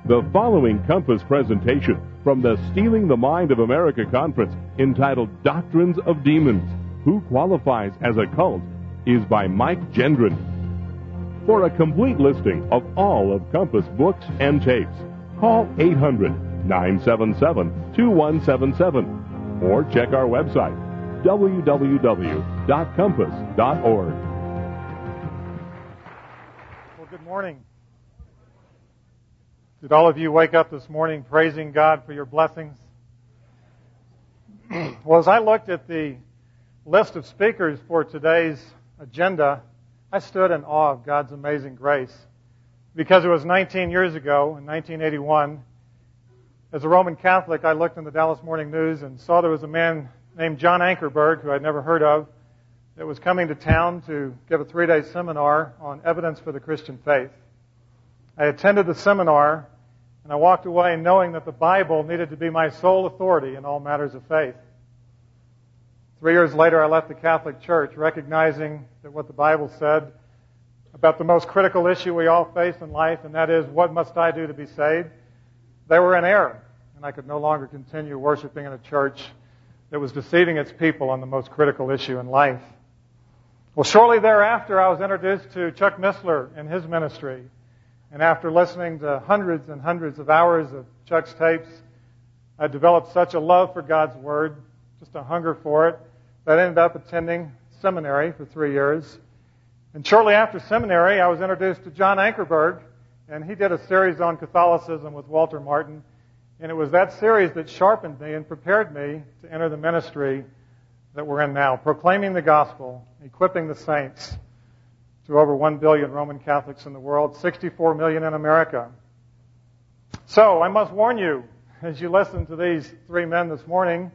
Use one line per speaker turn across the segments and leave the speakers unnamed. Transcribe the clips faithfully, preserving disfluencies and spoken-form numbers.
The following Compass presentation from the Stealing the Mind of America conference, entitled Doctrines of Demons, Who Qualifies as a Cult, is by Mike Gendron. For a complete listing of all of Compass books and tapes, call eight hundred, nine seven seven, two one seven seven or check our website, w w w dot compass dot org.
Well, good morning. Did all of you wake up this morning praising God for your blessings? Well, as I looked at the list of speakers for today's agenda, I stood in awe of God's amazing grace. Because it was nineteen years ago, in nineteen eighty-one, as a Roman Catholic, I looked in the Dallas Morning News and saw there was a man named John Ankerberg, who I'd never heard of, that was coming to town to give a three-day seminar on evidence for the Christian faith. I attended the seminar, and I walked away knowing that the Bible needed to be my sole authority in all matters of faith. Three years later, I left the Catholic Church, recognizing that what the Bible said about the most critical issue we all face in life, and that is, what must I do to be saved? They were in error, and I could no longer continue worshiping in a church that was deceiving its people on the most critical issue in life. Well, shortly thereafter, I was introduced to Chuck Missler and his ministry. And after listening to hundreds and hundreds of hours of Chuck's tapes, I developed such a love for God's Word, just a hunger for it, that I ended up attending seminary for three years. And shortly after seminary, I was introduced to John Ankerberg, and he did a series on Catholicism with Walter Martin. And it was that series that sharpened me and prepared me to enter the ministry that we're in now, proclaiming the gospel, equipping the saints, to over one billion Roman Catholics in the world, sixty-four million in America. So, I must warn you, as you listen to these three men this morning,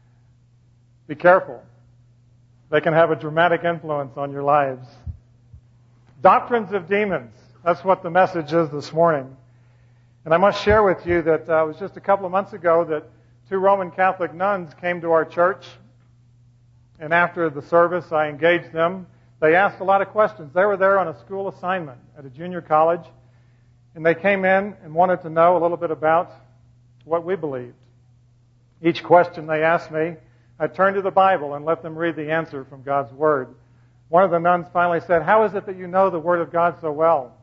be careful. They can have a dramatic influence on your lives. Doctrines of demons. That's what the message is this morning. And I must share with you that uh, it was just a couple of months ago that two Roman Catholic nuns came to our church. And after the service, I engaged them. They asked a lot of questions. They were there on a school assignment at a junior college, and they came in and wanted to know a little bit about what we believed. Each question they asked me, I turned to the Bible and let them read the answer from God's Word. One of the nuns finally said, "How is it that you know the Word of God so well?"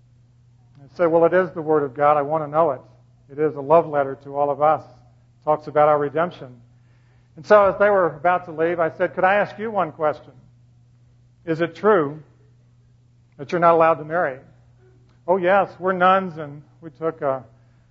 I said, "Well, it is the Word of God. I want to know it. It is a love letter to all of us. It talks about our redemption." And so as they were about to leave, I said, "Could I ask you one question? Is it true that you're not allowed to marry?" "Oh, yes, we're nuns and we took a...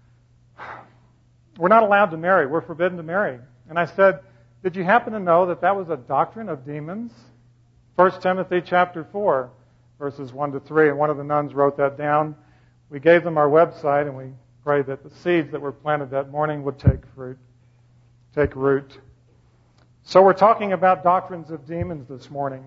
We're not allowed to marry. We're forbidden to marry." And I said, "Did you happen to know that that was a doctrine of demons?" First Timothy chapter four, verses one to three, and one of the nuns wrote that down. We gave them our website, and we prayed that the seeds that were planted that morning would take fruit, take root. So we're talking about doctrines of demons this morning.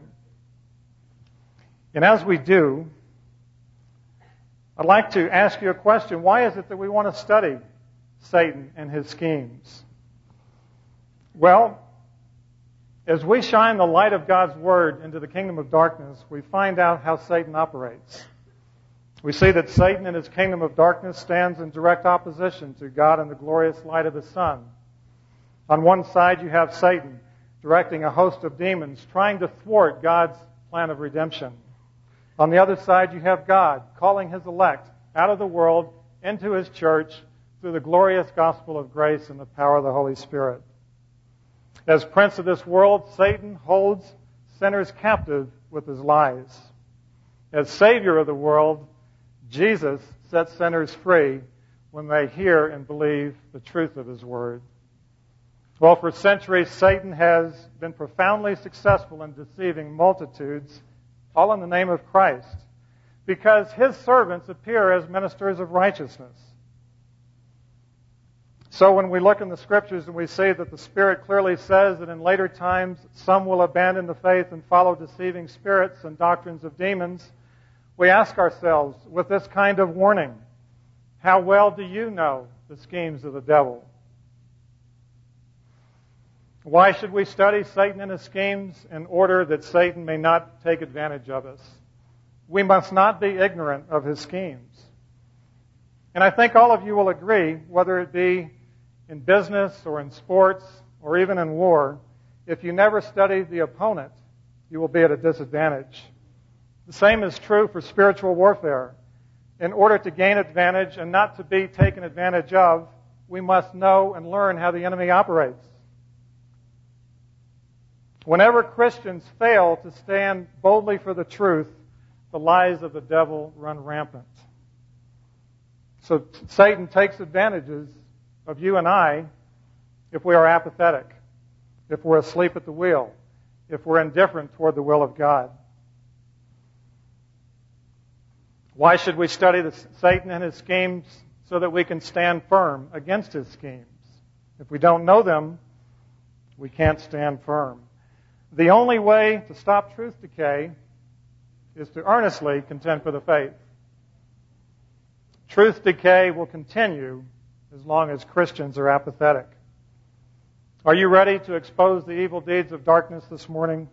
And as we do, I'd like to ask you a question. Why is it that we want to study Satan and his schemes? Well, as we shine the light of God's Word into the kingdom of darkness, we find out how Satan operates. We see that Satan and his kingdom of darkness stands in direct opposition to God and the glorious light of His Son. On one side, you have Satan directing a host of demons, trying to thwart God's plan of redemption. On the other side, you have God calling His elect out of the world into His church through the glorious gospel of grace and the power of the Holy Spirit. As prince of this world, Satan holds sinners captive with his lies. As Savior of the world, Jesus sets sinners free when they hear and believe the truth of His Word. Well, for centuries, Satan has been profoundly successful in deceiving multitudes, all in the name of Christ, because his servants appear as ministers of righteousness. So when we look in the Scriptures and we see that the Spirit clearly says that in later times some will abandon the faith and follow deceiving spirits and doctrines of demons, we ask ourselves, with this kind of warning, how well do you know the schemes of the devil? Why should we study Satan and his schemes? In order that Satan may not take advantage of us. We must not be ignorant of his schemes. And I think all of you will agree, whether it be in business or in sports or even in war, if you never study the opponent, you will be at a disadvantage. The same is true for spiritual warfare. In order to gain advantage and not to be taken advantage of, we must know and learn how the enemy operates. Whenever Christians fail to stand boldly for the truth, the lies of the devil run rampant. So Satan takes advantages of you and I if we are apathetic, if we're asleep at the wheel, if we're indifferent toward the will of God. Why should we study the, Satan and his schemes? So that we can stand firm against his schemes. If we don't know them, we can't stand firm. The only way to stop truth decay is to earnestly contend for the faith. Truth decay will continue as long as Christians are apathetic. Are you ready to expose the evil deeds of darkness this morning?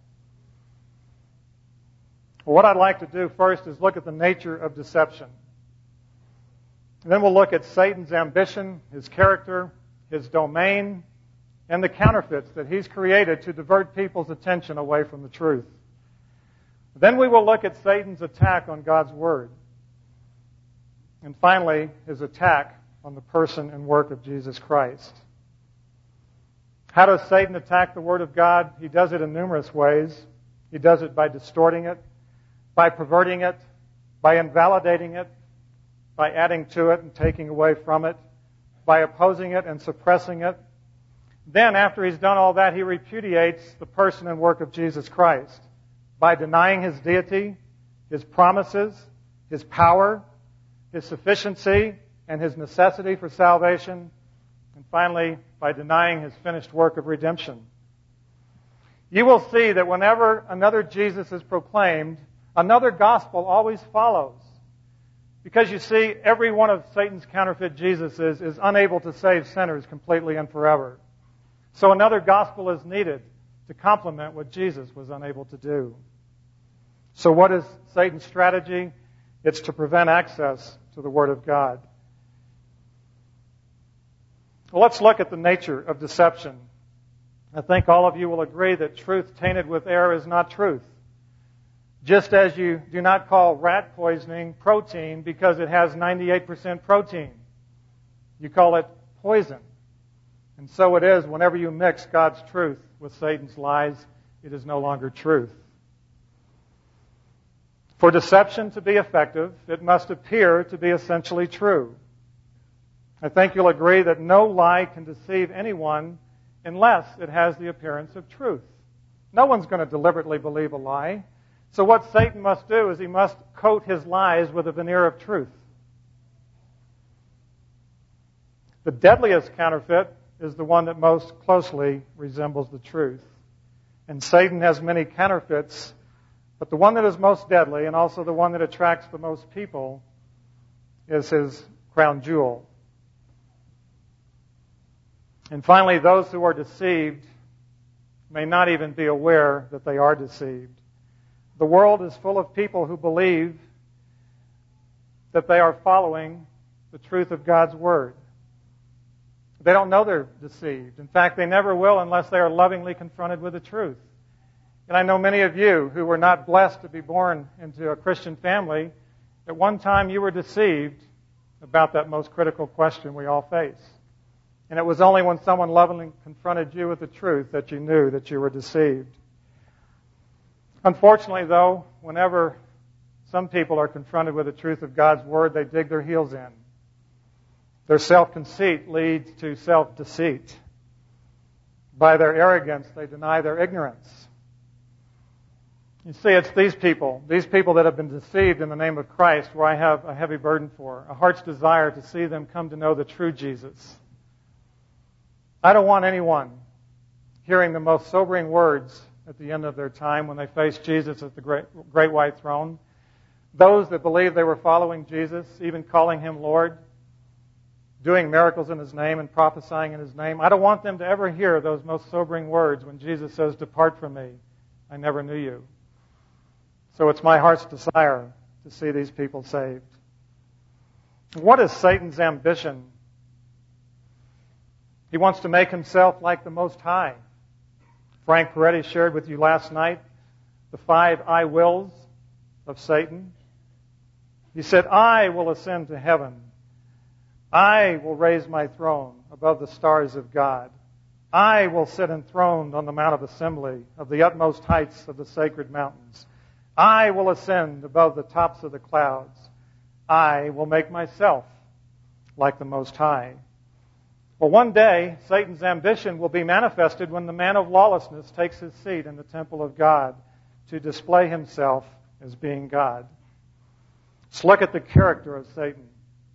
Well, what I'd like to do first is look at the nature of deception. And then we'll look at Satan's ambition, his character, his domain, and the counterfeits that he's created to divert people's attention away from the truth. Then we will look at Satan's attack on God's Word. And finally, his attack on the person and work of Jesus Christ. How does Satan attack the Word of God? He does it in numerous ways. He does it by distorting it, by perverting it, by invalidating it, by adding to it and taking away from it, by opposing it and suppressing it. Then, after he's done all that, he repudiates the person and work of Jesus Christ by denying his deity, his promises, his power, his sufficiency, and his necessity for salvation, and finally, by denying his finished work of redemption. You will see that whenever another Jesus is proclaimed, another gospel always follows. Because you see, every one of Satan's counterfeit Jesuses is unable to save sinners completely and forever. So another gospel is needed to complement what Jesus was unable to do. So what is Satan's strategy? It's to prevent access to the Word of God. Well, let's look at the nature of deception. I think all of you will agree that truth tainted with error is not truth. Just as you do not call rat poisoning protein because it has ninety-eight percent protein. You call it poison. And so it is whenever you mix God's truth with Satan's lies, it is no longer truth. For deception to be effective, it must appear to be essentially true. I think you'll agree that no lie can deceive anyone unless it has the appearance of truth. No one's going to deliberately believe a lie. So what Satan must do is he must coat his lies with a veneer of truth. The deadliest counterfeit is the one that most closely resembles the truth. And Satan has many counterfeits, but the one that is most deadly and also the one that attracts the most people is his crown jewel. And finally, those who are deceived may not even be aware that they are deceived. The world is full of people who believe that they are following the truth of God's Word. They don't know they're deceived. In fact, they never will unless they are lovingly confronted with the truth. And I know many of you who were not blessed to be born into a Christian family, at one time you were deceived about that most critical question we all face. And it was only when someone lovingly confronted you with the truth that you knew that you were deceived. Unfortunately, though, whenever some people are confronted with the truth of God's Word, they dig their heels in. Their self-conceit leads to self-deceit. By their arrogance, they deny their ignorance. You see, it's these people, these people that have been deceived in the name of Christ, where I have a heavy burden for, a heart's desire to see them come to know the true Jesus. I don't want anyone hearing the most sobering words at the end of their time when they face Jesus at the great, great white throne. Those that believed they were following Jesus, even calling Him Lord, doing miracles in His name and prophesying in His name. I don't want them to ever hear those most sobering words when Jesus says, "Depart from me, I never knew you." So it's my heart's desire to see these people saved. What is Satan's ambition? He wants to make himself like the Most High. Frank Peretti shared with you last night the five I wills of Satan. He said, I will ascend to heaven. I will raise my throne above the stars of God. I will sit enthroned on the Mount of Assembly of the utmost heights of the sacred mountains. I will ascend above the tops of the clouds. I will make myself like the Most High. Well, one day, Satan's ambition will be manifested when the man of lawlessness takes his seat in the temple of God to display himself as being God. Let's look at the character of Satan.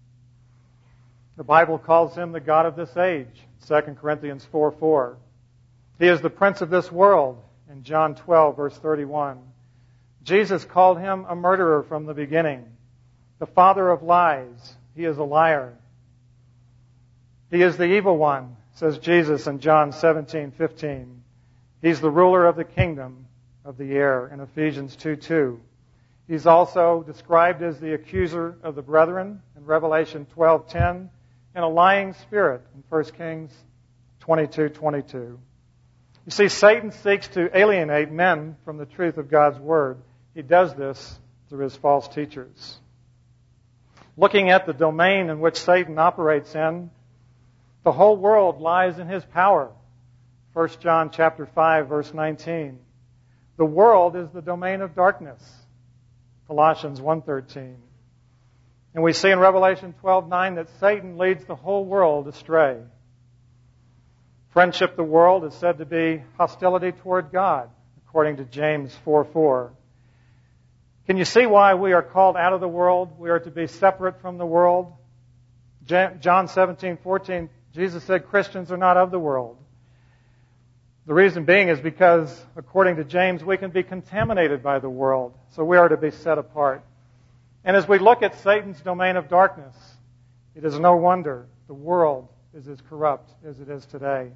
The Bible calls him the god of this age, Second Corinthians four four. He is the prince of this world, in John twelve, verse thirty-one. Jesus called him a murderer from the beginning, the father of lies. He is a liar. He is the evil one, says Jesus in John seventeen fifteen. He's the ruler of the kingdom of the air in Ephesians two two. He's also described as the accuser of the brethren in Revelation twelve ten, and a lying spirit in First Kings twenty-two twenty-two. You see, Satan seeks to alienate men from the truth of God's Word. He does this through his false teachers. Looking at the domain in which Satan operates in, the whole world lies in his power. First John chapter five, verse nineteen. The world is the domain of darkness. Colossians one thirteen. And we see in Revelation twelve nine that Satan leads the whole world astray. Friendship the world is said to be hostility toward God, according to James four four. Can you see why we are called out of the world? We are to be separate from the world. John seventeen fourteen, Jesus said Christians are not of the world. The reason being is because, according to James, we can be contaminated by the world. So we are to be set apart. And as we look at Satan's domain of darkness, it is no wonder the world is as corrupt as it is today.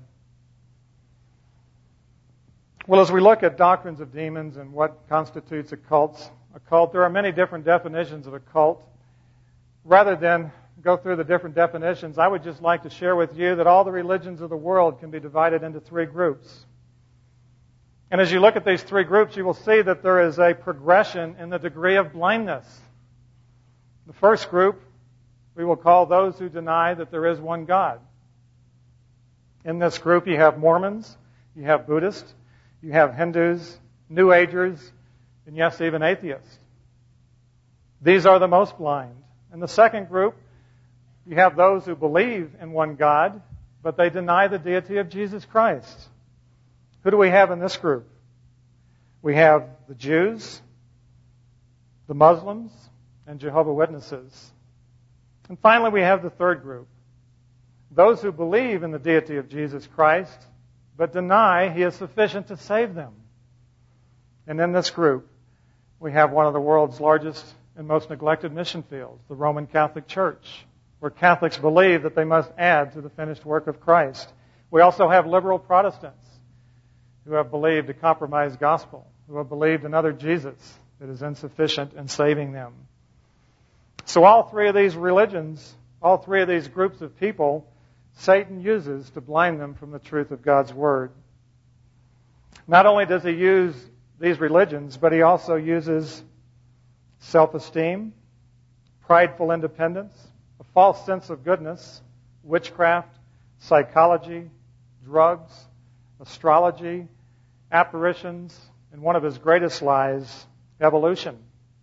Well, as we look at doctrines of demons and what constitutes a cult, a cult, there are many different definitions of a cult. Rather than go through the different definitions, I would just like to share with you that all the religions of the world can be divided into three groups. And as you look at these three groups, you will see that there is a progression in the degree of blindness. The first group we will call those who deny that there is one God. In this group you have Mormons, you have Buddhists, you have Hindus, New Agers, and yes, even atheists. These are the most blind. In the second group, you have those who believe in one God, but they deny the deity of Jesus Christ. Who do we have in this group? We have the Jews, the Muslims, and Jehovah's Witnesses. And finally, we have the third group. Those who believe in the deity of Jesus Christ, but deny He is sufficient to save them. And in this group, we have one of the world's largest and most neglected mission fields, the Roman Catholic Church, where Catholics believe that they must add to the finished work of Christ. We also have liberal Protestants who have believed a compromised gospel, who have believed another Jesus that is insufficient in saving them. So all three of these religions, all three of these groups of people, Satan uses to blind them from the truth of God's Word. Not only does he use these religions, but he also uses self-esteem, prideful independence, a false sense of goodness, witchcraft, psychology, drugs, astrology, apparitions, and one of his greatest lies, evolution.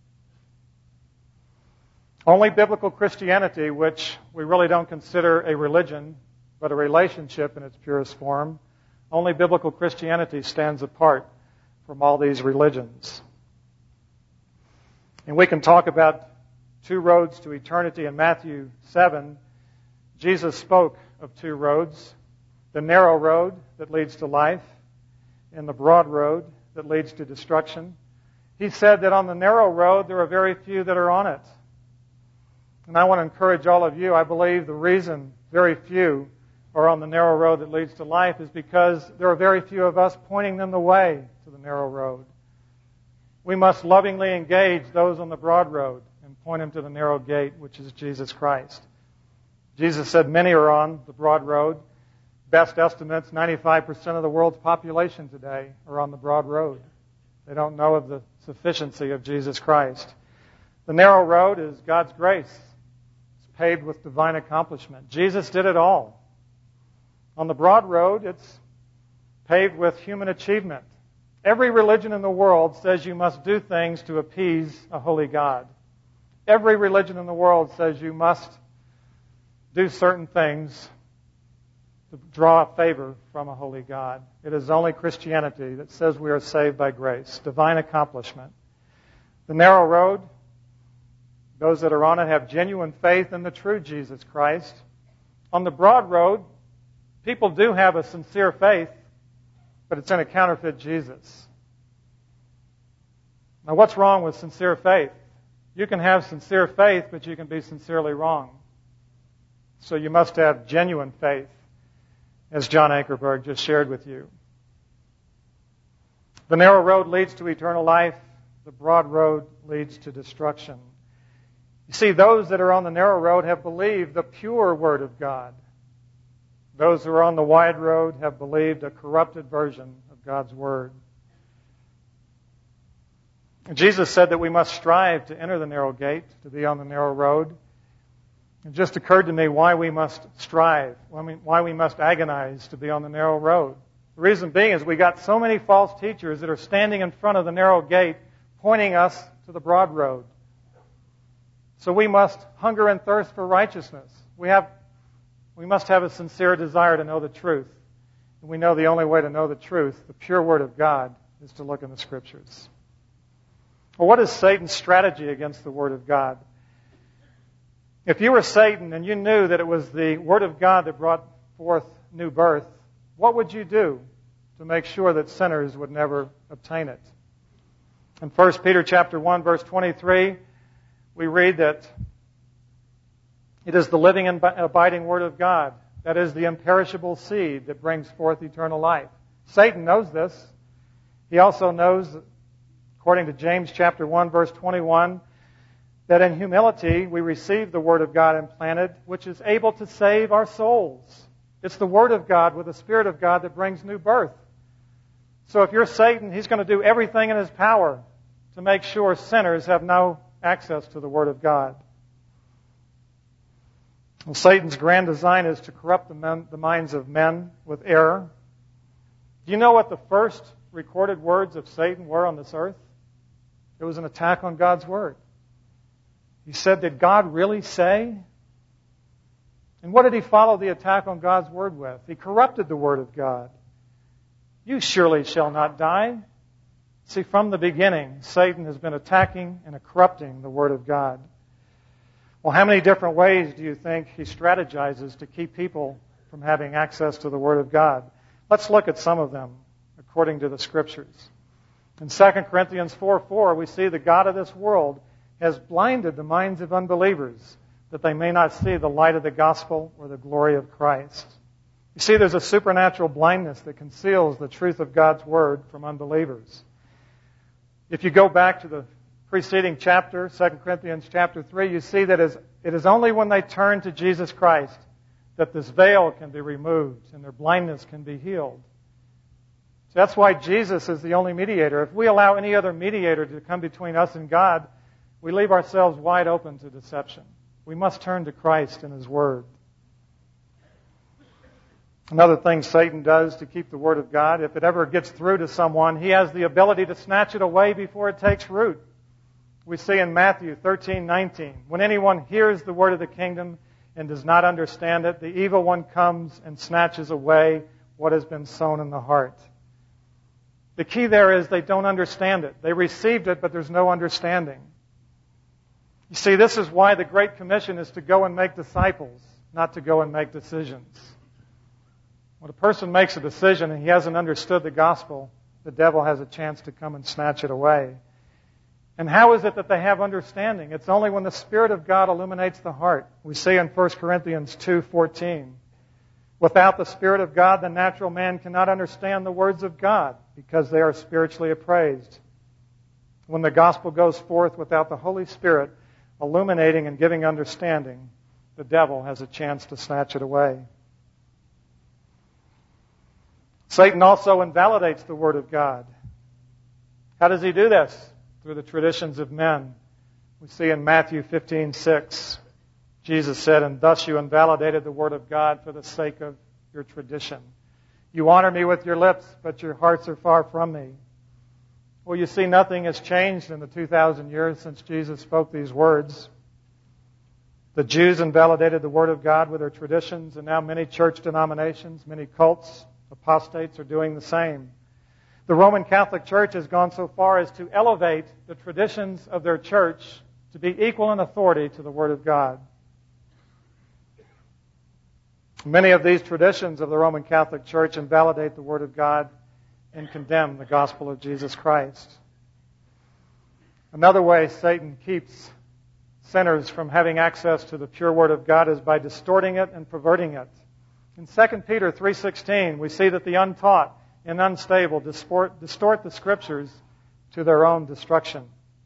Only biblical Christianity, which we really don't consider a religion, but a relationship in its purest form, only biblical Christianity stands apart from all these religions. And we can talk about two roads to eternity in Matthew seven. Jesus spoke of two roads, the narrow road that leads to life and the broad road that leads to destruction. He said that on the narrow road there are very few that are on it. And I want to encourage all of you, I believe the reason very few are on the narrow road that leads to life is because there are very few of us pointing them the way to the narrow road. We must lovingly engage those on the broad road and point him to the narrow gate, which is Jesus Christ. Jesus said many are on the broad road. Best estimates, ninety-five percent of the world's population today are on the broad road. They don't know of the sufficiency of Jesus Christ. The narrow road is God's grace. It's paved with divine accomplishment. Jesus did it all. On the broad road, it's paved with human achievement. Every religion in the world says you must do things to appease a holy God. Every religion in the world says you must do certain things to draw favor from a holy God. It is only Christianity that says we are saved by grace, divine accomplishment. The narrow road, those that are on it have genuine faith in the true Jesus Christ. On the broad road, people do have a sincere faith, but it's in a counterfeit Jesus. Now, what's wrong with sincere faith? You can have sincere faith, but you can be sincerely wrong. So you must have genuine faith, as John Ankerberg just shared with you. The narrow road leads to eternal life. The broad road leads to destruction. You see, those that are on the narrow road have believed the pure Word of God. Those who are on the wide road have believed a corrupted version of God's Word. Jesus said that we must strive to enter the narrow gate, to be on the narrow road. It just occurred to me why we must strive, why we must agonize to be on the narrow road. The reason being is we got so many false teachers that are standing in front of the narrow gate, pointing us to the broad road. So we must hunger and thirst for righteousness. We have, we must have a sincere desire to know the truth. And we know the only way to know the truth, the pure Word of God, is to look in the Scriptures. Well, what is Satan's strategy against the Word of God? If you were Satan and you knew that it was the Word of God that brought forth new birth, what would you do to make sure that sinners would never obtain it? In First Peter chapter one, verse twenty-three, we read that it is the living and abiding Word of God, that is the imperishable seed that brings forth eternal life. Satan knows this. He also knows, according to James chapter one, verse twenty-one, that in humility we receive the Word of God implanted, which is able to save our souls. It's the Word of God with the Spirit of God that brings new birth. So if you're Satan, he's going to do everything in his power to make sure sinners have no access to the Word of God. Well, Satan's grand design is to corrupt the, men, the minds of men with error. Do you know what the first recorded words of Satan were on this earth? It was an attack on God's Word. He said, did God really say? And what did he follow the attack on God's Word with? He corrupted the Word of God. You surely shall not die. See, from the beginning, Satan has been attacking and corrupting the Word of God. Well, how many different ways do you think he strategizes to keep people from having access to the Word of God? Let's look at some of them according to the Scriptures. In Second Corinthians four four, we see the God of this world has blinded the minds of unbelievers that they may not see the light of the gospel or the glory of Christ. You see, there's a supernatural blindness that conceals the truth of God's Word from unbelievers. If you go back to the preceding chapter, Second Corinthians chapter three, you see that it is only when they turn to Jesus Christ that this veil can be removed and their blindness can be healed. So that's why Jesus is the only mediator. If we allow any other mediator to come between us and God, we leave ourselves wide open to deception. We must turn to Christ and His Word. Another thing Satan does to keep the Word of God, if it ever gets through to someone, he has the ability to snatch it away before it takes root. We see in Matthew thirteen nineteen, when anyone hears the word of the kingdom and does not understand it, the evil one comes and snatches away what has been sown in the heart. The key there is they don't understand it. They received it, but there's no understanding. You see, this is why the Great Commission is to go and make disciples, not to go and make decisions. When a person makes a decision and he hasn't understood the gospel, the devil has a chance to come and snatch it away. And how is it that they have understanding? It's only when the Spirit of God illuminates the heart. We see in First Corinthians two fourteen, without the Spirit of God, the natural man cannot understand the words of God because they are spiritually appraised. When the gospel goes forth without the Holy Spirit, illuminating and giving understanding, the devil has a chance to snatch it away. Satan also invalidates the Word of God. How does he do this? Through the traditions of men. We see in Matthew fifteen six, Jesus said, "And thus you invalidated the Word of God for the sake of your tradition. You honor me with your lips, but your hearts are far from me." Well, you see, nothing has changed in the two thousand years since Jesus spoke these words. The Jews invalidated the Word of God with their traditions, and now many church denominations, many cults, apostates are doing the same. The Roman Catholic Church has gone so far as to elevate the traditions of their church to be equal in authority to the Word of God. Many of these traditions of the Roman Catholic Church invalidate the Word of God and condemn the gospel of Jesus Christ. Another way Satan keeps sinners from having access to the pure Word of God is by distorting it and perverting it. In Second Peter three sixteen, we see that the untaught and unstable distort, distort the Scriptures to their own destruction.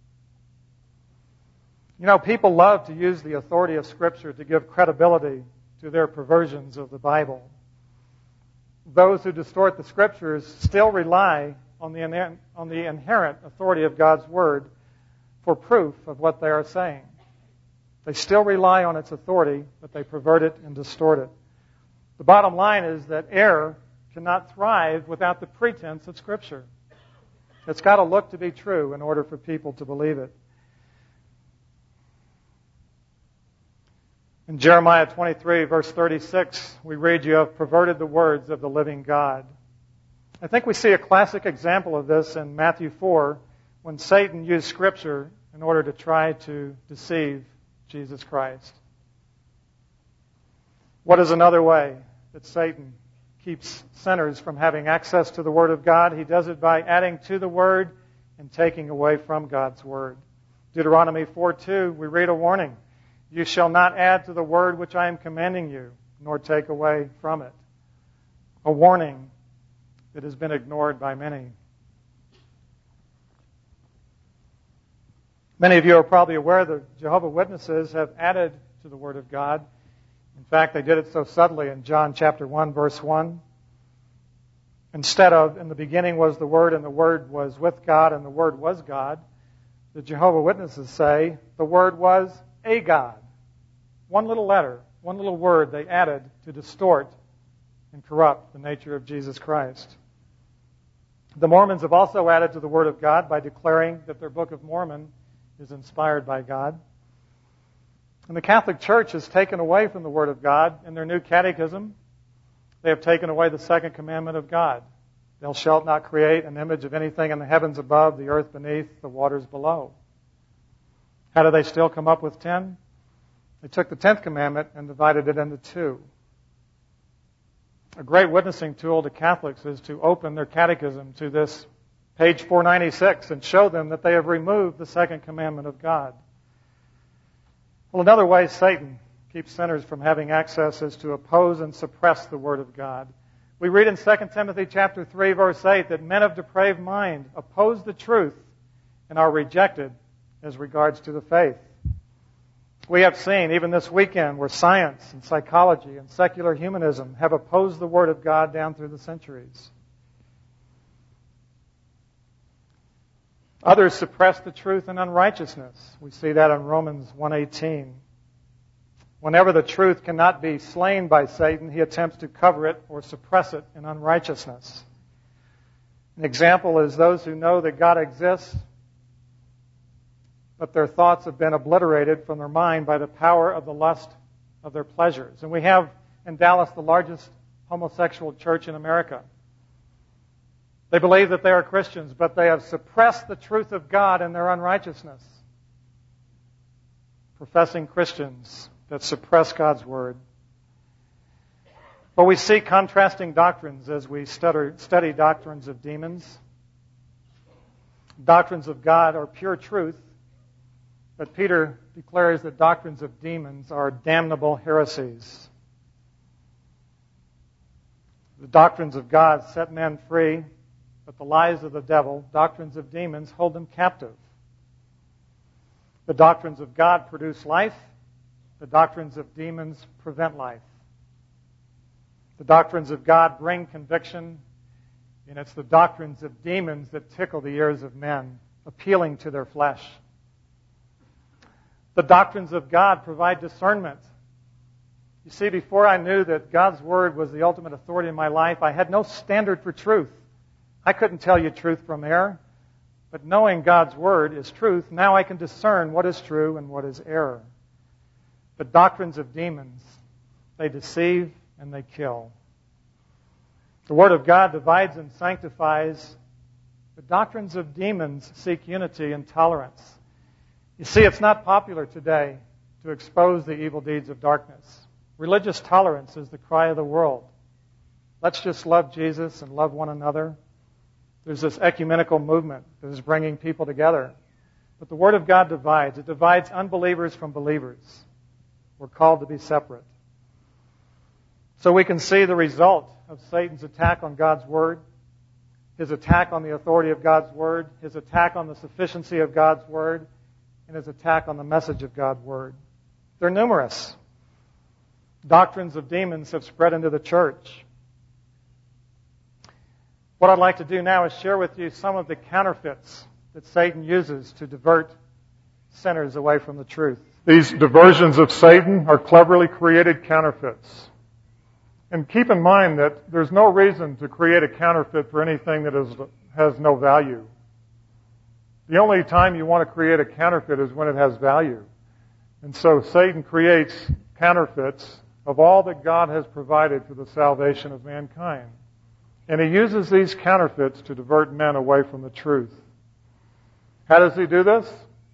You know, people love to use the authority of Scripture to give credibility to their perversions of the Bible. Those who distort the Scriptures still rely on the, on the inherent authority of God's Word for proof of what they are saying. They still rely on its authority, but they pervert it and distort it. The bottom line is that error cannot thrive without the pretense of Scripture. It's got to look to be true in order for people to believe it. In Jeremiah twenty-three, verse thirty-six, we read, "You have perverted the words of the living God." I think we see a classic example of this in Matthew four, when Satan used Scripture in order to try to deceive Jesus Christ. What is another way that Satan keeps sinners from having access to the Word of God? He does it by adding to the Word and taking away from God's Word. Deuteronomy four two, we read a warning. "You shall not add to the word which I am commanding you, nor take away from it." A warning that has been ignored by many. Many of you are probably aware that Jehovah's Witnesses have added to the Word of God. In fact, they did it so subtly in John chapter one, verse one. Instead of, "In the beginning was the Word, and the Word was with God, and the Word was God," the Jehovah's Witnesses say, "The Word was a God." One little letter, one little word they added to distort and corrupt the nature of Jesus Christ. The Mormons have also added to the Word of God by declaring that their Book of Mormon is inspired by God. And the Catholic Church has taken away from the Word of God in their new catechism. They have taken away the second commandment of God. "Thou shalt not create an image of anything in the heavens above, the earth beneath, the waters below." How do they still come up with ten? They took the tenth commandment and divided it into two. A great witnessing tool to Catholics is to open their catechism to this page four ninety-six and show them that they have removed the second commandment of God. Well, another way Satan keeps sinners from having access is to oppose and suppress the Word of God. We read in Second Timothy chapter three, verse eight, that men of depraved mind oppose the truth and are rejected as regards to the faith. We have seen, even this weekend, where science and psychology and secular humanism have opposed the Word of God down through the centuries. Others suppress the truth in unrighteousness. We see that in Romans one eighteen. Whenever the truth cannot be slain by Satan, he attempts to cover it or suppress it in unrighteousness. An example is those who know that God exists, but their thoughts have been obliterated from their mind by the power of the lust of their pleasures. And we have in Dallas the largest homosexual church in America. They believe that they are Christians, but they have suppressed the truth of God in their unrighteousness. Professing Christians that suppress God's Word. But we see contrasting doctrines as we study, study doctrines of demons. Doctrines of God are pure truth, but Peter declares that doctrines of demons are damnable heresies. The doctrines of God set men free, but the lies of the devil, doctrines of demons, hold them captive. The doctrines of God produce life. The doctrines of demons prevent life. The doctrines of God bring conviction, and it's the doctrines of demons that tickle the ears of men, appealing to their flesh. The doctrines of God provide discernment. You see, before I knew that God's Word was the ultimate authority in my life, I had no standard for truth. I couldn't tell you truth from error. But knowing God's Word is truth, now I can discern what is true and what is error. The doctrines of demons, they deceive and they kill. The Word of God divides and sanctifies. The doctrines of demons seek unity and tolerance. You see, it's not popular today to expose the evil deeds of darkness. Religious tolerance is the cry of the world. Let's just love Jesus and love one another. There's this ecumenical movement that is bringing people together. But the Word of God divides. It divides unbelievers from believers. We're called to be separate. So we can see the result of Satan's attack on God's Word, his attack on the authority of God's Word, his attack on the sufficiency of God's Word, and his attack on the message of God's Word. They're numerous. Doctrines of demons have spread into the church. What I'd like to do now is share with you some of the counterfeits that Satan uses to divert sinners away from the truth.
These diversions of Satan are cleverly created counterfeits. And keep in mind that there's no reason to create a counterfeit for anything that is, has no value. The only time you want to create a counterfeit is when it has value. And so Satan creates counterfeits of all that God has provided for the salvation of mankind. And he uses these counterfeits to divert men away from the truth. How does he do this?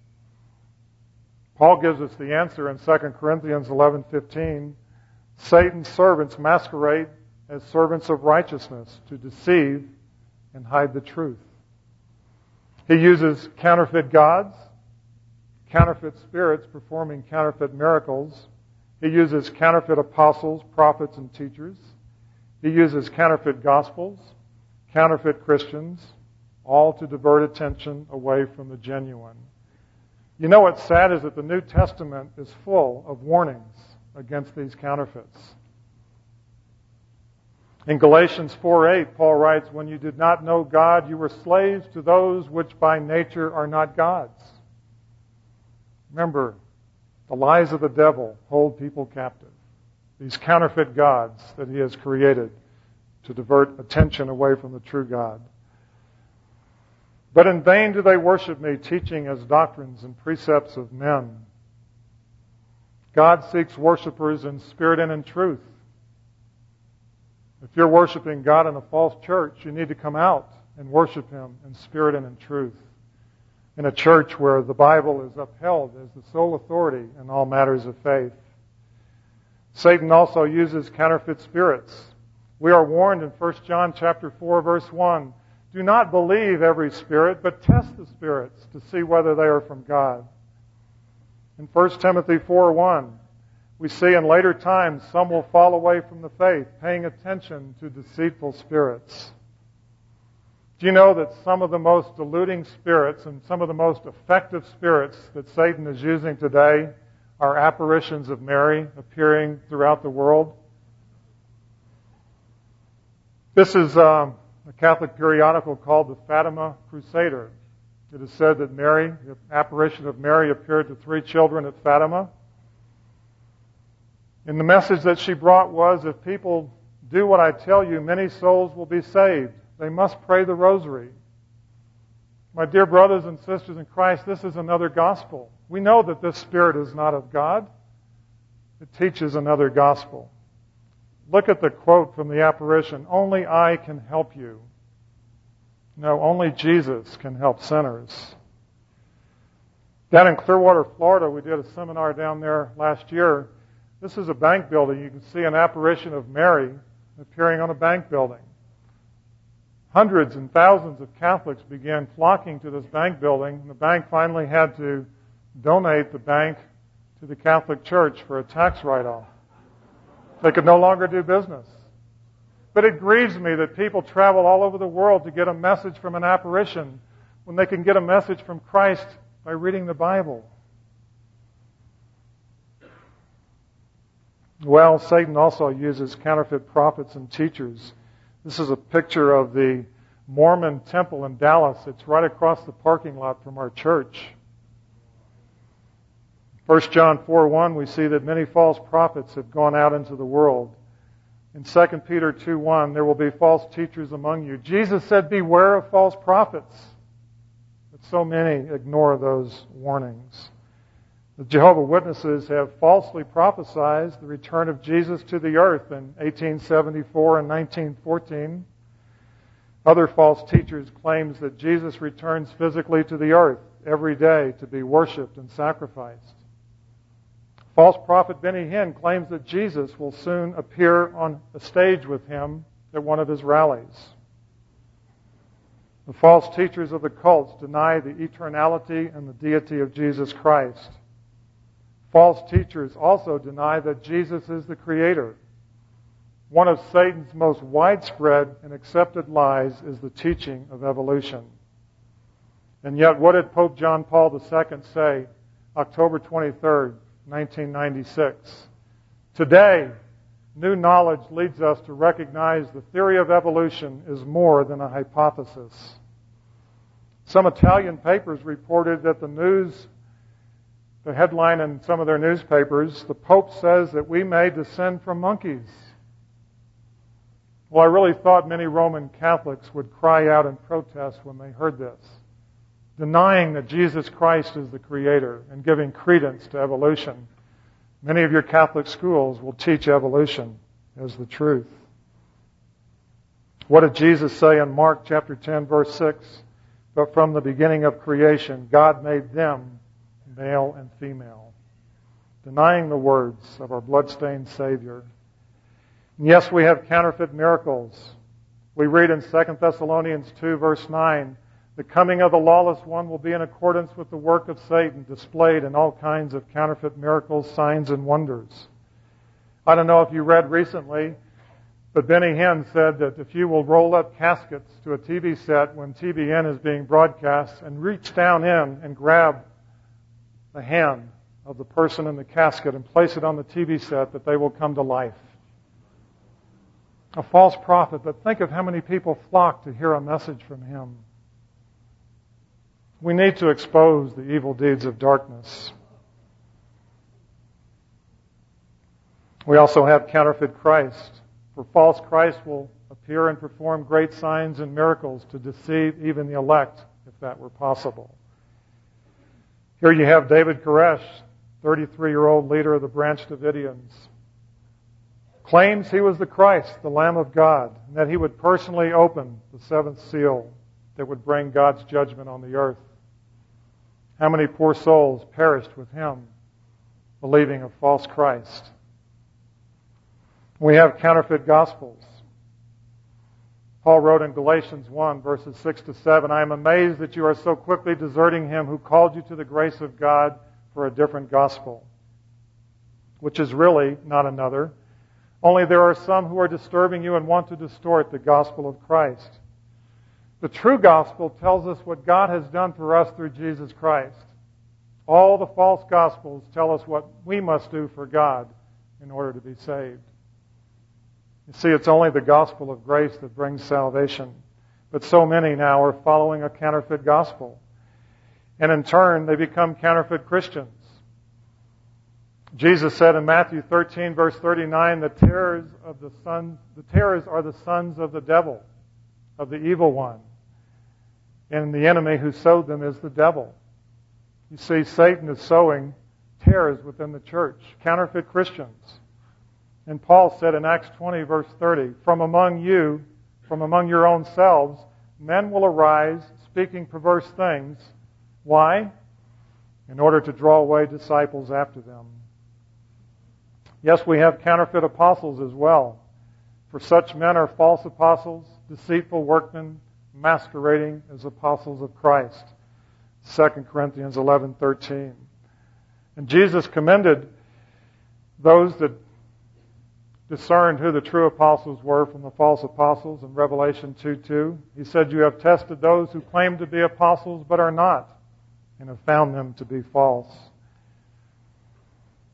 Paul gives us the answer in Second Corinthians eleven fifteen. Satan's servants masquerade as servants of righteousness to deceive and hide the truth. He uses counterfeit gods, counterfeit spirits performing counterfeit miracles. He uses counterfeit apostles, prophets, and teachers. He uses counterfeit gospels, counterfeit Christians, all to divert attention away from the genuine. You know what's sad is that the New Testament is full of warnings against these counterfeits. In Galatians four eight, Paul writes, "When you did not know God, you were slaves to those which by nature are not God's." Remember, the lies of the devil hold people captive. These counterfeit gods that he has created to divert attention away from the true God. But in vain do they worship me, teaching as doctrines and precepts of men. God seeks worshipers in spirit and in truth. If you're worshiping God in a false church, you need to come out and worship Him in spirit and in truth. In a church where the Bible is upheld as the sole authority in all matters of faith. Satan also uses counterfeit spirits. We are warned in First John chapter four, verse one, "Do not believe every spirit, but test the spirits to see whether they are from God." In First Timothy four one, we see in later times some will fall away from the faith, paying attention to deceitful spirits. Do you know that some of the most deluding spirits and some of the most effective spirits that Satan is using today are apparitions of Mary appearing throughout the world? This is um, a Catholic periodical called the Fatima Crusader. It is said that Mary, the apparition of Mary, appeared to three children at Fatima. And the message that she brought was, if people do what I tell you, many souls will be saved. They must pray the rosary. My dear brothers and sisters in Christ, this is another gospel. We know that this spirit is not of God. It teaches another gospel. Look at the quote from the apparition, "Only I can help you." No, only Jesus can help sinners. Down in Clearwater, Florida, we did a seminar down there last year. This is a bank building. You can see an apparition of Mary appearing on a bank building. Hundreds and thousands of Catholics began flocking to this bank building, and the bank finally had to donate the bank to the Catholic Church for a tax write-off. They could no longer do business. But it grieves me that people travel all over the world to get a message from an apparition when they can get a message from Christ by reading the Bible. Well, Satan also uses counterfeit prophets and teachers. This is a picture of the Mormon temple in Dallas. It's right across the parking lot from our church. First John four one, we see that many false prophets have gone out into the world. In Second Peter two one, there will be false teachers among you. Jesus said, beware of false prophets. But so many ignore those warnings. The Jehovah's Witnesses have falsely prophesied the return of Jesus to the earth in eighteen seventy-four and nineteen fourteen. Other false teachers claim that Jesus returns physically to the earth every day to be worshipped and sacrificed. False prophet Benny Hinn claims that Jesus will soon appear on a stage with him at one of his rallies. The false teachers of the cults deny the eternality and the deity of Jesus Christ. False teachers also deny that Jesus is the Creator. One of Satan's most widespread and accepted lies is the teaching of evolution. And yet, what did Pope John Paul the Second say October twenty-third, nineteen ninety-six? Today, new knowledge leads us to recognize the theory of evolution is more than a hypothesis. Some Italian papers reported that the news, the headline in some of their newspapers, the Pope says that we may descend from monkeys. Well, I really thought many Roman Catholics would cry out in protest when they heard this, denying that Jesus Christ is the Creator and giving credence to evolution. Many of your Catholic schools will teach evolution as the truth. What did Jesus say in Mark chapter ten, verse six? But from the beginning of creation, God made them male and female, denying the words of our bloodstained Savior. And yes, we have counterfeit miracles. We read in Second Thessalonians two, verse nine, the coming of the lawless one will be in accordance with the work of Satan, displayed in all kinds of counterfeit miracles, signs, and wonders. I don't know if you read recently, but Benny Hinn said that if you will roll up caskets to a T V set when T B N is being broadcast and reach down in and grab the hand of the person in the casket and place it on the T V set, that they will come to life. A false prophet, but think of how many people flock to hear a message from him. We need to expose the evil deeds of darkness. We also have counterfeit Christ. For false Christ will appear and perform great signs and miracles to deceive even the elect, if that were possible. Here you have David Koresh, thirty-three-year-old leader of the Branch Davidians. Claims he was the Christ, the Lamb of God, and that he would personally open the seventh seal that would bring God's judgment on the earth. How many poor souls perished with him, believing a false Christ? We have counterfeit gospels. Paul wrote in Galatians one, verses six to seven, I am amazed that you are so quickly deserting him who called you to the grace of God for a different gospel, which is really not another. Only there are some who are disturbing you and want to distort the gospel of Christ. The true gospel tells us what God has done for us through Jesus Christ. All the false gospels tell us what we must do for God in order to be saved. You see, it's only the gospel of grace that brings salvation. But so many now are following a counterfeit gospel. And in turn, they become counterfeit Christians. Jesus said in Matthew thirteen, verse thirty-nine, the terrors of the sons, the terrors are the sons of the devil, of the evil one. And the enemy who sowed them is the devil. You see, Satan is sowing tares within the church, counterfeit Christians. And Paul said in Acts twenty, verse thirty, from among you, from among your own selves, men will arise speaking perverse things. Why? In order to draw away disciples after them. Yes, we have counterfeit apostles as well. For such men are false apostles, deceitful workmen, masquerading as apostles of Christ. Second Corinthians eleven thirteen. And Jesus commended those that discerned who the true apostles were from the false apostles in Revelation two two. He said, you have tested those who claim to be apostles but are not, and have found them to be false.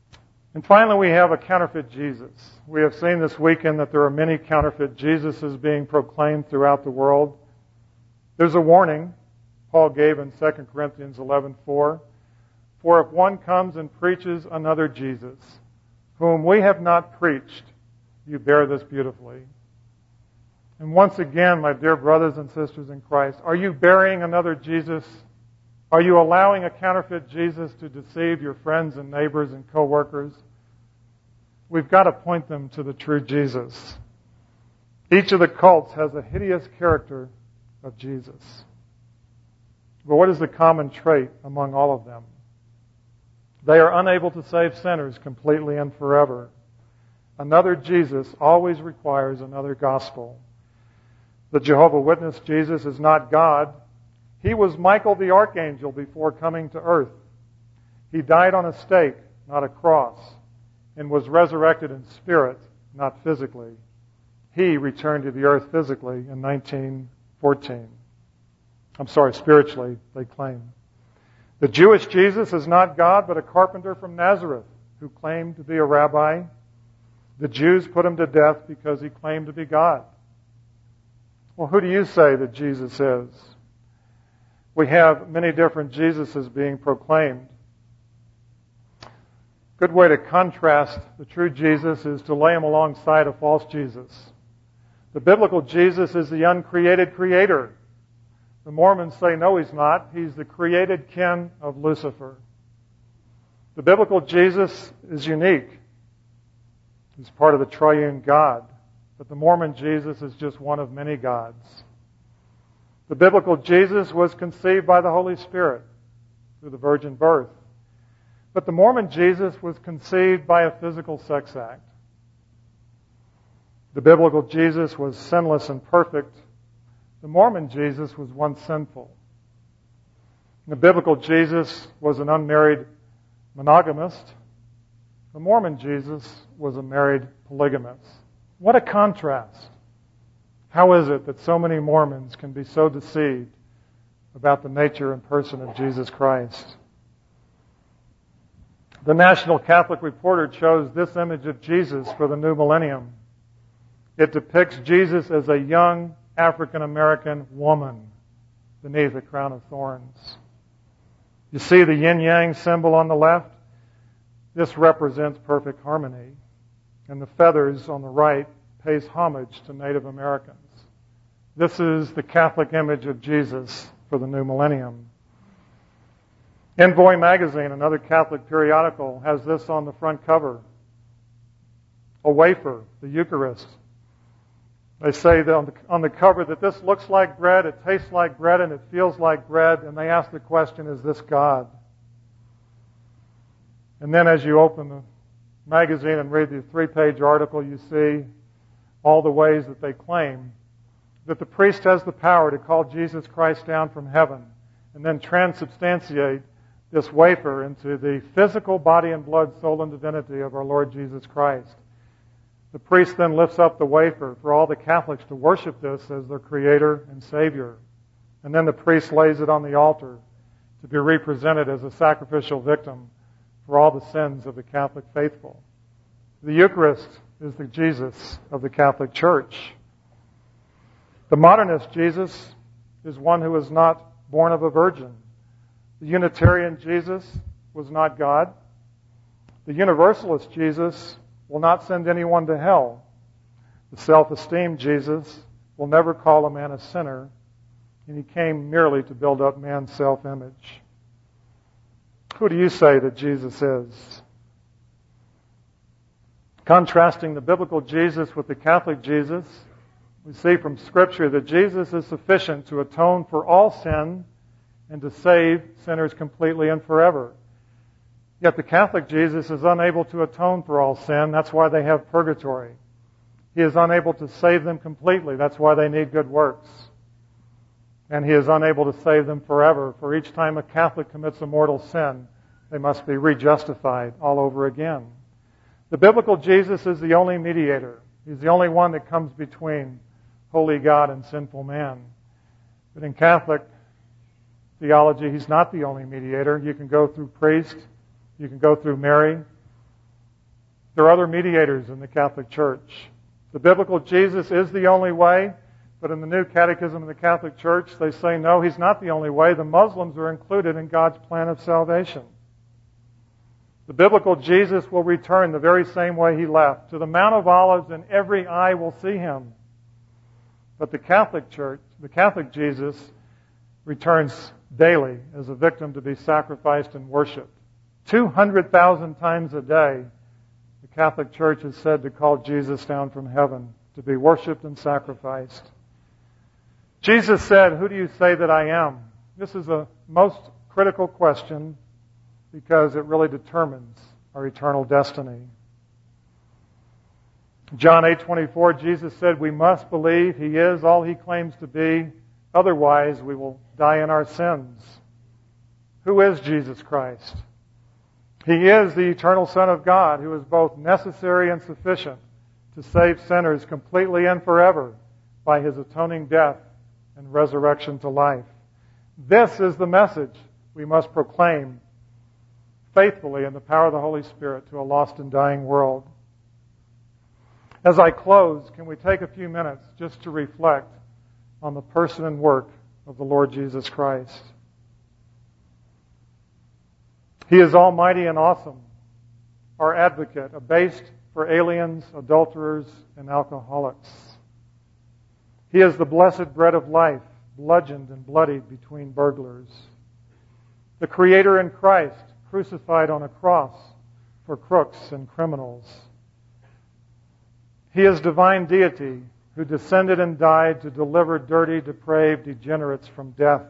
And finally, we have a counterfeit Jesus. We have seen this weekend that there are many counterfeit Jesuses being proclaimed throughout the world. There's a warning Paul gave in Second Corinthians eleven four. For if one comes and preaches another Jesus, whom we have not preached, you bear this beautifully. And once again, my dear brothers and sisters in Christ, are you bearing another Jesus? Are you allowing a counterfeit Jesus to deceive your friends and neighbors and co-workers? We've got to point them to the true Jesus. Each of the cults has a hideous character of Jesus. But what is the common trait among all of them? They are unable to save sinners completely and forever. Another Jesus always requires another gospel. The Jehovah's Witness Jesus is not God. He was Michael the archangel before coming to earth. He died on a stake, not a cross, and was resurrected in spirit, not physically. He returned to the earth physically in nineteen fourteen. I'm sorry, spiritually, they claim. The Jewish Jesus is not God, but a carpenter from Nazareth who claimed to be a rabbi. The Jews put him to death because he claimed to be God. Well, who do you say that Jesus is? We have many different Jesuses being proclaimed. Good way to contrast the true Jesus is to lay him alongside a false Jesus. The biblical Jesus is the uncreated creator. The Mormons say, no, he's not. He's the created kin of Lucifer. The biblical Jesus is unique. He's part of the triune God. But the Mormon Jesus is just one of many gods. The biblical Jesus was conceived by the Holy Spirit through the virgin birth. But the Mormon Jesus was conceived by a physical sex act. The biblical Jesus was sinless and perfect. The Mormon Jesus was once sinful. The biblical Jesus was an unmarried monogamist. The Mormon Jesus was a married polygamist. What a contrast. How is it that so many Mormons can be so deceived about the nature and person of Jesus Christ? The National Catholic Reporter chose this image of Jesus for the new millennium. It depicts Jesus as a young African-American woman beneath a crown of thorns. You see the yin-yang symbol on the left? This represents perfect harmony. And the feathers on the right pays homage to Native Americans. This is the Catholic image of Jesus for the new millennium. Envoy magazine, another Catholic periodical, has this on the front cover. A wafer, the Eucharist. They say that on the, on the cover that this looks like bread, it tastes like bread, and it feels like bread. And they ask the question, is this God? And then as you open the magazine and read the three-page article, you see all the ways that they claim that the priest has the power to call Jesus Christ down from heaven and then transubstantiate this wafer into the physical body and blood, soul, and divinity of our Lord Jesus Christ. The priest then lifts up the wafer for all the Catholics to worship this as their Creator and Savior. And then the priest lays it on the altar to be represented as a sacrificial victim for all the sins of the Catholic faithful. The Eucharist is the Jesus of the Catholic Church. The modernist Jesus is one who is not born of a virgin. The Unitarian Jesus was not God. The Universalist Jesus will not send anyone to hell. The self-esteemed Jesus will never call a man a sinner, and he came merely to build up man's self-image. Who do you say that Jesus is? Contrasting the biblical Jesus with the Catholic Jesus, we see from Scripture that Jesus is sufficient to atone for all sin and to save sinners completely and forever. Yet the Catholic Jesus is unable to atone for all sin. That's why they have purgatory. He is unable to save them completely. That's why they need good works. And He is unable to save them forever. For each time a Catholic commits a mortal sin, they must be rejustified all over again. The biblical Jesus is the only mediator. He's the only one that comes between holy God and sinful man. But in Catholic theology, He's not the only mediator. You can go through priest. You can go through Mary. There are other mediators in the Catholic Church. The biblical Jesus is the only way, but in the New Catechism of the Catholic Church, they say, no, he's not the only way. The Muslims are included in God's plan of salvation. The biblical Jesus will return the very same way he left, to the Mount of Olives, and every eye will see him. But the Catholic Church, the Catholic Jesus, returns daily as a victim to be sacrificed and worshipped. two hundred thousand times a day, the Catholic Church is said to call Jesus down from heaven to be worshipped and sacrificed. Jesus said, "Who do you say that I am?" This is a most critical question because it really determines our eternal destiny. John eight twenty-four, Jesus said, "We must believe he is all he claims to be, otherwise we will die in our sins." Who is Jesus Christ? He is the eternal Son of God who is both necessary and sufficient to save sinners completely and forever by his atoning death and resurrection to life. This is the message we must proclaim faithfully in the power of the Holy Spirit to a lost and dying world. As I close, can we take a few minutes just to reflect on the person and work of the Lord Jesus Christ? He is almighty and awesome, our advocate, abased for aliens, adulterers, and alcoholics. He is the blessed bread of life, bludgeoned and bloodied between burglars. The Creator in Christ, crucified on a cross for crooks and criminals. He is divine deity who descended and died to deliver dirty, depraved degenerates from death.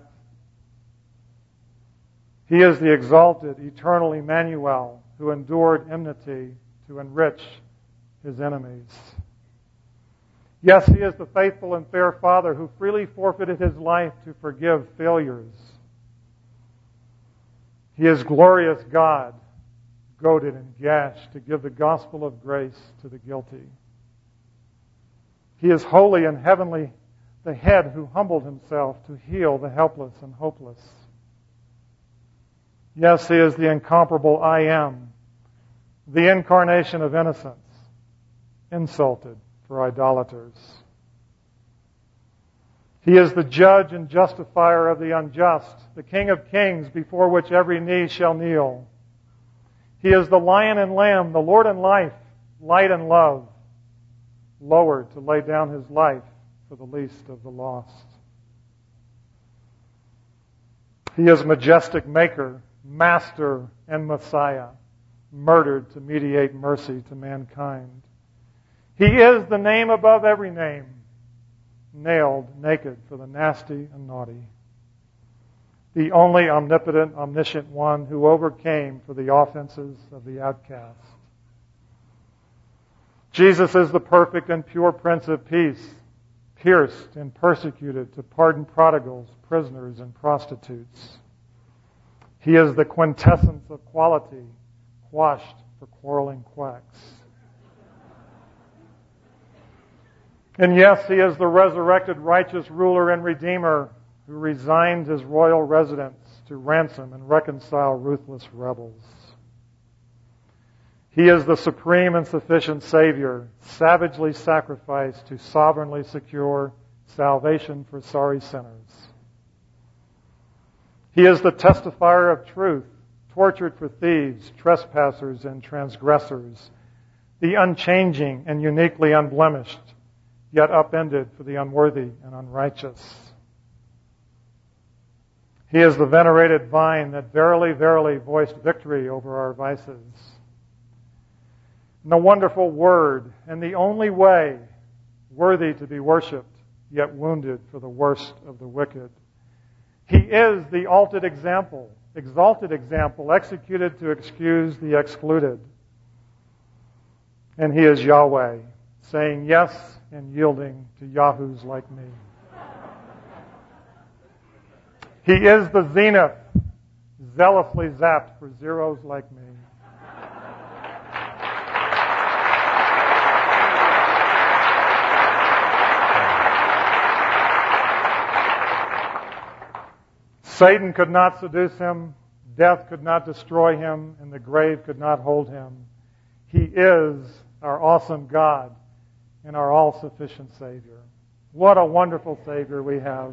He is the exalted, eternal Emmanuel who endured enmity to enrich his enemies. Yes, he is the faithful and fair Father who freely forfeited his life to forgive failures. He is glorious God, goaded and gashed to give the gospel of grace to the guilty. He is holy and heavenly, the head who humbled himself to heal the helpless and hopeless. Yes, he is the incomparable I am, the incarnation of innocence, insulted for idolaters. He is the judge and justifier of the unjust, the King of kings before which every knee shall kneel. He is the lion and lamb, the Lord in life, light and love, lowered to lay down his life for the least of the lost. He is majestic maker, master, and Messiah, murdered to mediate mercy to mankind. He is the name above every name, nailed naked for the nasty and naughty. The only omnipotent, omniscient one who overcame for the offenses of the outcast. Jesus is the perfect and pure Prince of Peace, pierced and persecuted to pardon prodigals, prisoners, and prostitutes. He is the quintessence of quality, quashed for quarreling quacks. And yes, he is the resurrected righteous ruler and redeemer who resigned his royal residence to ransom and reconcile ruthless rebels. He is the supreme and sufficient Savior, savagely sacrificed to sovereignly secure salvation for sorry sinners. He is the testifier of truth, tortured for thieves, trespassers, and transgressors, the unchanging and uniquely unblemished, yet upended for the unworthy and unrighteous. He is the venerated vine that verily, verily voiced victory over our vices. And the wonderful Word, and the only way worthy to be worshipped, yet wounded for the worst of the wicked. He is the altered example, exalted example, executed to excuse the excluded. And he is Yahweh, saying yes and yielding to yahoos like me. He is the zenith, zealously zapped for zeros like me. Satan could not seduce him, death could not destroy him, and the grave could not hold him. He is our awesome God and our all-sufficient Savior. What a wonderful Savior we have.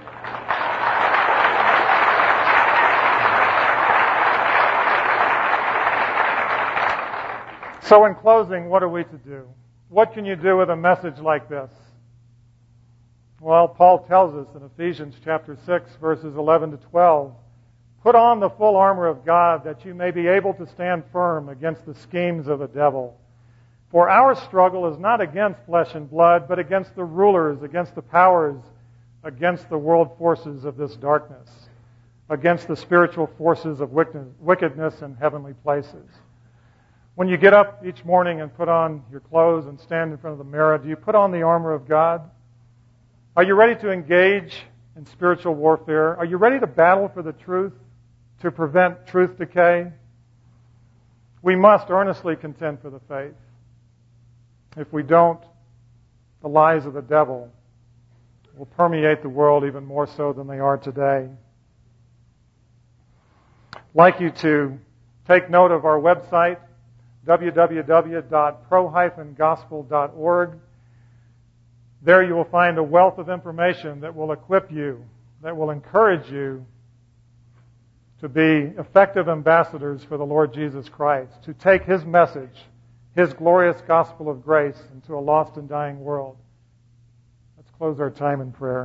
So in closing, what are we to do? What can you do with a message like this? Well, Paul tells us in Ephesians chapter six, verses eleven to twelve, put on the full armor of God that you may be able to stand firm against the schemes of the devil. For our struggle is not against flesh and blood, but against the rulers, against the powers, against the world forces of this darkness, against the spiritual forces of wickedness in heavenly places. When you get up each morning and put on your clothes and stand in front of the mirror, do you put on the armor of God? Are you ready to engage in spiritual warfare? Are you ready to battle for the truth, to prevent truth decay? We must earnestly contend for the faith. If we don't, the lies of the devil will permeate the world even more so than they are today. I'd like you to take note of our website, w w w dot pro dash gospel dot org. There you will find a wealth of information that will equip you, that will encourage you to be effective ambassadors for the Lord Jesus Christ, to take His message, His glorious gospel of grace, into a lost and dying world. Let's close our time in prayer.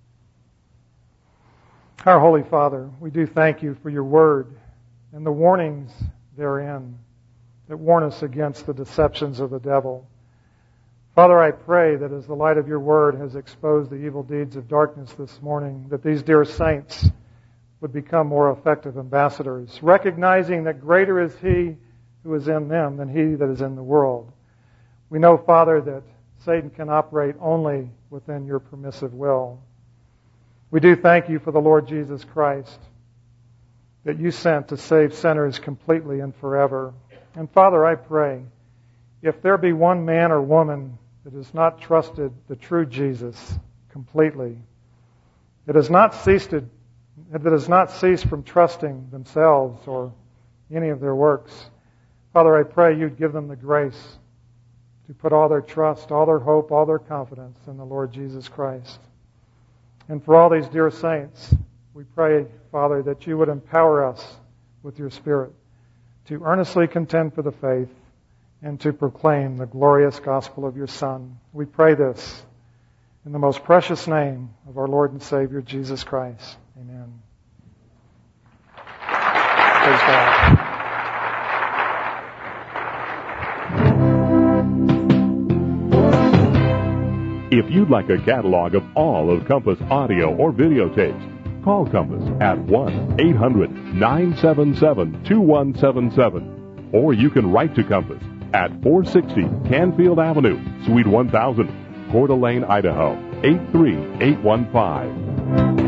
Our Holy Father, we do thank You for Your word and the warnings therein that warn us against the deceptions of the devil. Father, I pray that as the light of Your word has exposed the evil deeds of darkness this morning, that these dear saints would become more effective ambassadors, recognizing that greater is He who is in them than he that is in the world. We know, Father, that Satan can operate only within Your permissive will. We do thank You for the Lord Jesus Christ, that You sent to save sinners completely and forever. And Father, I pray, if there be one man or woman that has not trusted the true Jesus completely, that has not ceased to, that has not ceased from trusting themselves or any of their works, Father, I pray You'd give them the grace to put all their trust, all their hope, all their confidence in the Lord Jesus Christ. And for all these dear saints, we pray, Father, that You would empower us with Your Spirit to earnestly contend for the faith and to proclaim the glorious gospel of Your Son. We pray this in the most precious name of our Lord and Savior, Jesus Christ. Amen. Praise God.
If you'd like a catalog of all of Compass audio or videotapes, call Compass at one eight hundred nine seven seven two one seven seven. Or you can write to Compass at four sixty Canfield Avenue, Suite one thousand, Coeur d'Alene, Idaho, eight three eight one five.